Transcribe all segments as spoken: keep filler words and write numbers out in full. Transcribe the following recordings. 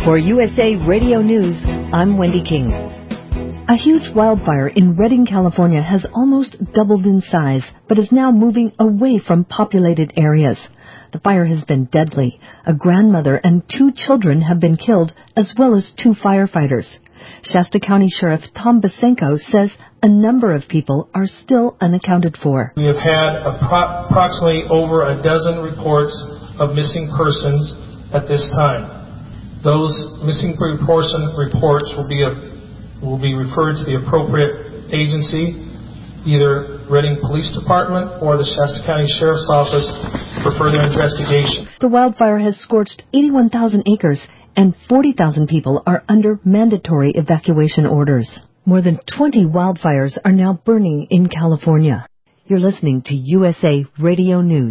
For U S A Radio News, I'm Wendy King. A huge wildfire in Redding, California has almost doubled in size, but is now moving away from populated areas. The fire has been deadly. A grandmother and two children have been killed, as well as two firefighters. Shasta County Sheriff Tom Basenko says a number of people are still unaccounted for. We have had appro- approximately over a dozen reports of missing persons at this time. Those missing person reports will be a will be referred to the appropriate agency, either Redding Police Department or the Shasta County Sheriff's Office, for further investigation. The wildfire has scorched eighty-one thousand acres, and forty thousand people are under mandatory evacuation orders. More than twenty wildfires are now burning in California. You're listening to U S A Radio News.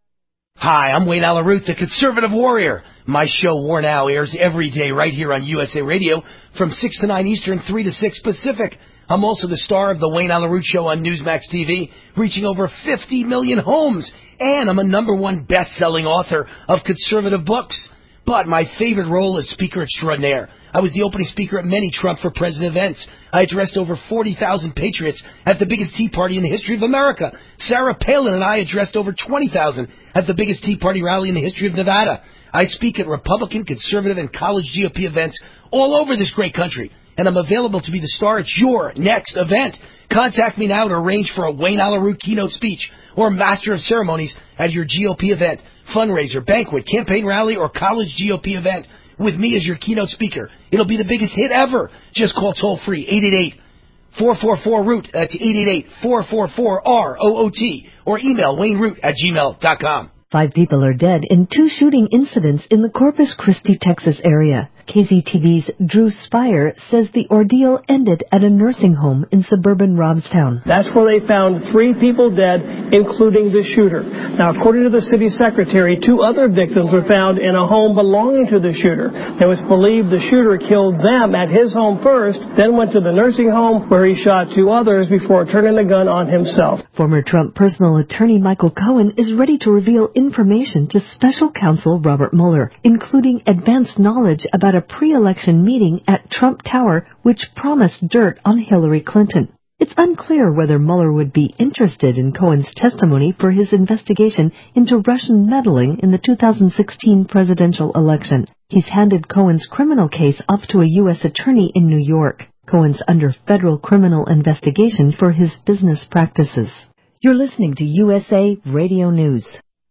Hi, I'm Wayne Alaroot, the Conservative Warrior. My show, War Now, airs every day right here on U S A Radio from six to nine Eastern, three to six Pacific. I'm also the star of the Wayne Alaroot Show on Newsmax T V, reaching over fifty million homes. And I'm a number one best-selling author of conservative books. But my favorite role is Speaker Extraordinaire. I was the opening speaker at many Trump for President events. I addressed over forty thousand patriots at the biggest Tea Party in the history of America. Sarah Palin and I addressed over twenty thousand at the biggest Tea Party rally in the history of Nevada. I speak at Republican, conservative, and college G O P events all over this great country. And I'm available to be the star at your next event. Contact me now to arrange for a Wayne Alaroot keynote speech or Master of Ceremonies at your G O P event, fundraiser, banquet, campaign rally, or college G O P event with me as your keynote speaker. It'll be the biggest hit ever. Just call toll-free eight eight eight, four four four, root. That's eight eight eight, four four four, R O O T. Or email wayneroot at gmail dot com. Five people are dead in two shooting incidents in the Corpus Christi, Texas area. K Z T V's Drew Spire says the ordeal ended at a nursing home in suburban Robstown. That's where they found three people dead, including the shooter. Now, according to the city secretary, two other victims were found in a home belonging to the shooter. It was believed the shooter killed them at his home first, then went to the nursing home where he shot two others before turning the gun on himself. Former Trump personal attorney Michael Cohen is ready to reveal information to special counsel Robert Mueller, including advanced knowledge about a pre-election meeting at Trump Tower which promised dirt on Hillary Clinton. It's unclear whether Mueller would be interested in Cohen's testimony for his investigation into Russian meddling in the two thousand sixteen presidential election. He's handed Cohen's criminal case off to a U S attorney in New York. Cohen's under federal criminal investigation for his business practices. You're listening to U S A Radio News.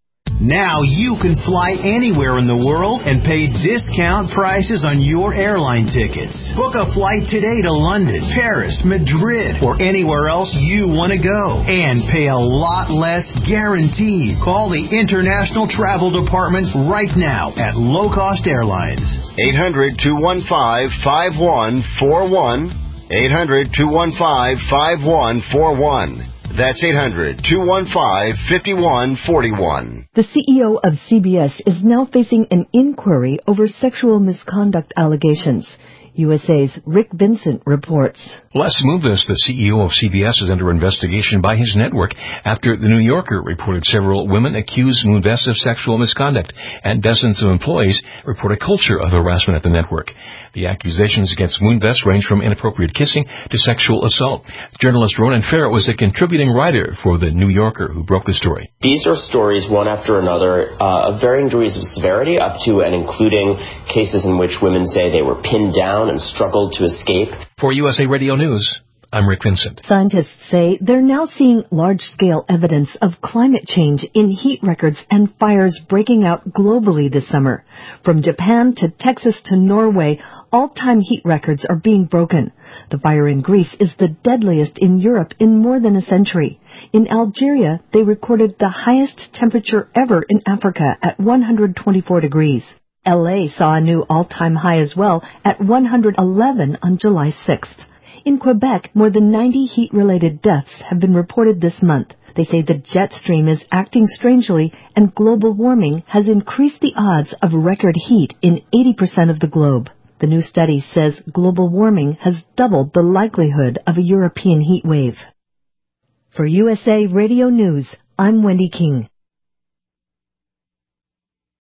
Now you can fly anywhere in the world and pay discount prices on your airline tickets. Book a flight today to London, Paris, Madrid, or anywhere else you want to go. And pay a lot less guaranteed. Call the International Travel Department right now at Low Cost Airlines. eight hundred, two one five, five one four one. eight hundred, two one five, five one four one. That's eight hundred, two one five, five one four one. The C E O of C B S is now facing an inquiry over sexual misconduct allegations. U S A's Rick Vincent reports. Les Moonves, the C E O of C B S, is under investigation by his network after The New Yorker reported several women accused Moonves of sexual misconduct, and dozens of employees report a culture of harassment at the network. The accusations against Moonves range from inappropriate kissing to sexual assault. Journalist Ronan Farrow was a contributing writer for The New Yorker who broke the story. These are stories, one after another, uh, of varying degrees of severity, up to and including cases in which women say they were pinned down and struggled to escape. For U S A Radio News, I'm Rick Vincent. Scientists say they're now seeing large-scale evidence of climate change in heat records and fires breaking out globally this summer. From Japan to Texas to Norway, all-time heat records are being broken. The fire in Greece is the deadliest in Europe in more than a century. In Algeria, they recorded the highest temperature ever in Africa at one hundred twenty-four degrees. L A saw a new all-time high as well at one hundred eleven on July sixth. In Quebec, more than ninety heat-related deaths have been reported this month. They say the jet stream is acting strangely, and global warming has increased the odds of record heat in eighty percent of the globe. The new study says global warming has doubled the likelihood of a European heat wave. For U S A Radio News, I'm Wendy King.